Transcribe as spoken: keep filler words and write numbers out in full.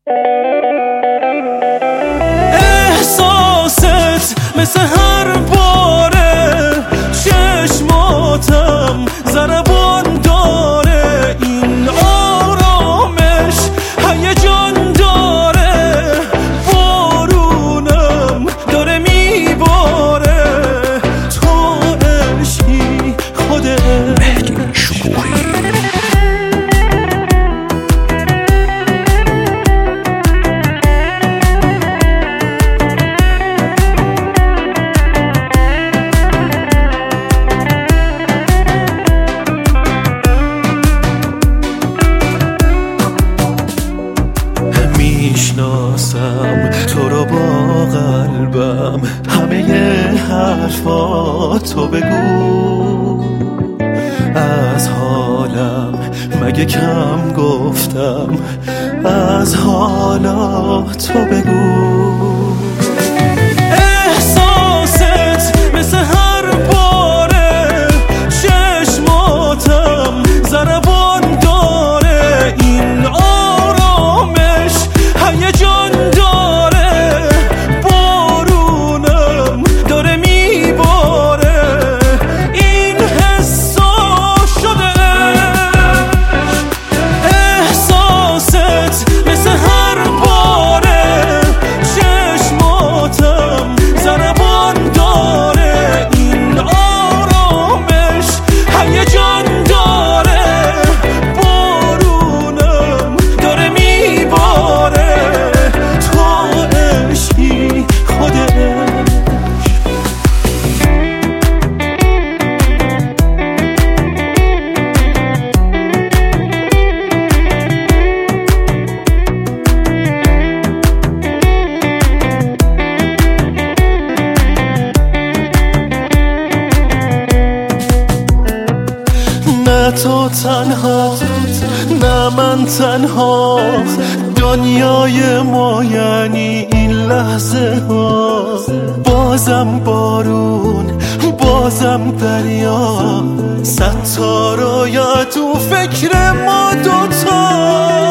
احساست مثل هر باره چشماتم ضربان داره، این آرامش هیجان داره، بارونم داره میباره، تو عشقی خودت مهدی شکوری. میشناسم تو رو با قلبم، همه حرفاتو بگو، از حالم مگه کم گفتم، از حالاتو بگو. احساست مثل هر باره چشماتم ضربان داره، این آرامش هیجان داره، بارونم داره میباره، این حسا شده. احساست مثل هر باره چشماتم ضربان داره، این آرامش هیجان داره، بارونم داره میباره، نه تو تنها نه من تنها، دنیای ما یعنی این لحظه ها، بازم بارون بازم دریا، ستاره تو فکر ما دوتا.